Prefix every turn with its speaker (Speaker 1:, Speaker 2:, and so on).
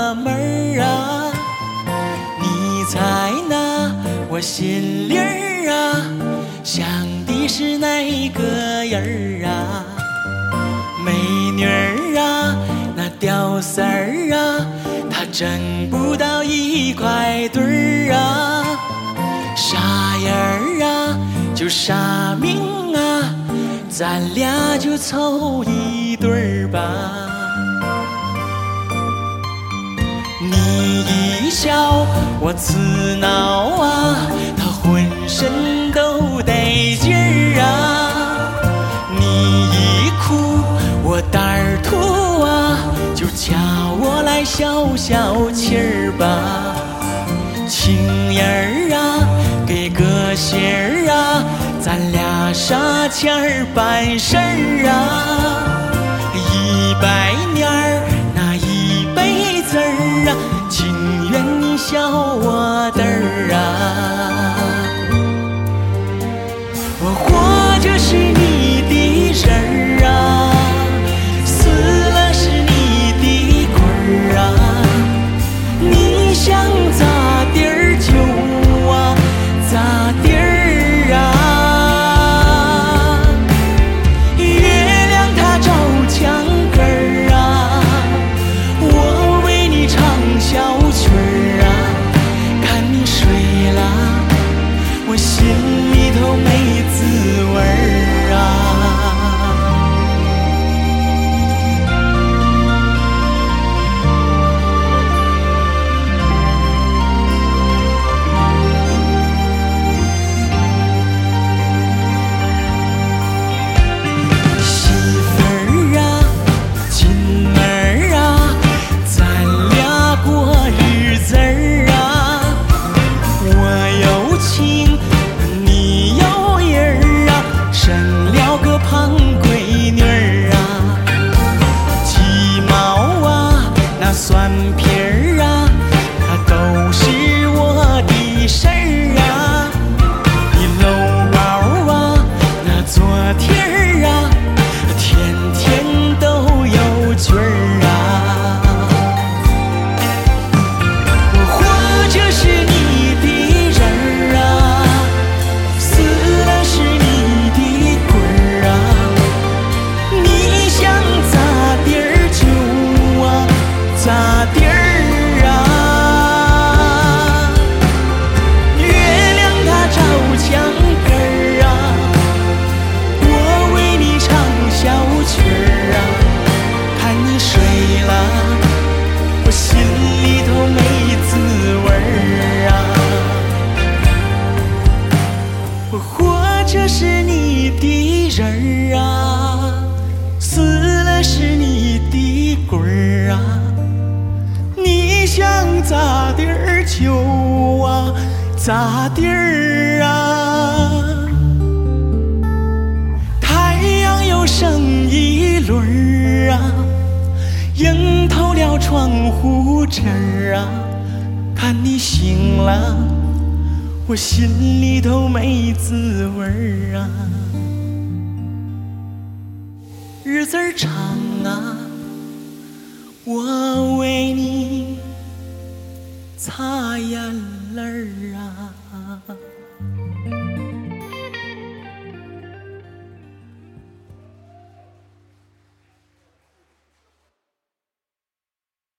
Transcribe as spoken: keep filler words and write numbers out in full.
Speaker 1: 门儿啊，你猜那我心里儿啊，想的是哪个人儿啊？美女儿啊，那屌丝儿啊，他挣不到一块堆儿啊，啥样儿啊就啥命啊，咱俩就凑一对儿吧。你一笑我刺挠啊，他浑身都得劲儿啊，你一哭我胆儿突啊，就叫我来消消气儿吧。情人儿啊，给个信儿啊，咱俩啥钱儿办事儿啊，一百年儿那一辈子儿啊，情愿你笑我的儿啊。我活着是你的人儿啊，死了是你的鬼儿啊，你想咋地儿就啊咋地儿啊，月亮它照墙根儿啊，我为你唱小曲儿啊，看你睡了我心里头没滋味儿啊。蒜皮儿啊，它都是我的事儿啊，你搂包啊，那昨天儿啊，天天都有句儿啊。我活着是你的人儿啊，死了是你的鬼儿啊，你想咋地儿就啊咋地儿啊，月亮它照墙根儿啊，我为你唱小曲儿啊，看你睡了我心里头没滋味儿啊。我活着是你的人儿啊，死了是你的鬼儿啊，你想咋地儿就啊咋地儿啊，太阳又升一轮儿啊，映透了窗户纸儿啊，看你醒了我心里头没滋味儿啊。日子儿长啊，我为你擦眼泪儿啊。